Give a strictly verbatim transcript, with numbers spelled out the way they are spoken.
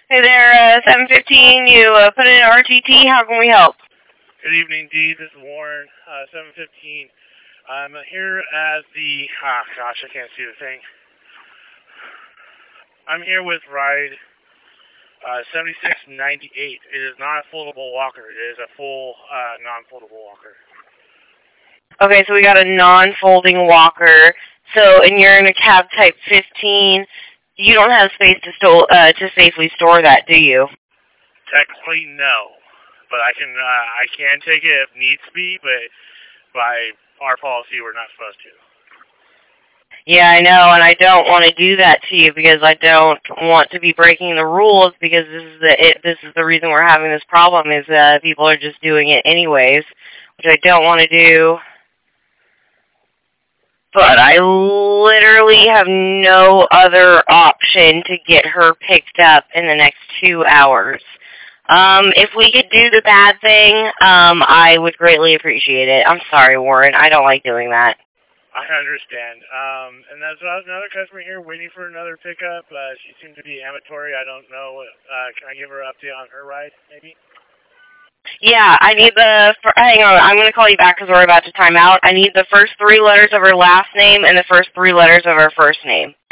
Hey there, uh, seven fifteen, you uh, put in R T T, how can we help? Good evening, Dee. This is Warren, uh, seven fifteen. I'm here at the, ah, gosh, I can't see the thing. I'm here with ride uh, seventy-six ninety-eight. It is not a foldable walker. It is a full uh, non-foldable walker. Okay, so we got a non-folding walker, so, and you're in a cab type fifteen, you don't have space to, sto- uh, to safely store that, do you? Technically, no. But I can, uh, I can take it if needs be, but by our policy, we're not supposed to. Yeah, I know, and I don't want to do that to you because I don't want to be breaking the rules because this is the it, this is the reason we're having this problem is that people are just doing it anyways, which I don't want to do. But I literally have no other option to get her picked up in the next two hours. Um, if we could do the bad thing, um, I would greatly appreciate it. I'm sorry, Warren. I don't like doing that. I understand. Um, and there's another customer here waiting for another pickup. Uh, she seemed to be amatory. I don't know. Uh, can I give her an update on her ride, maybe? Yeah, I need the, for, hang on, I'm going to call you back because we're about to time out. I need the first three letters of her last name and the first three letters of her first name.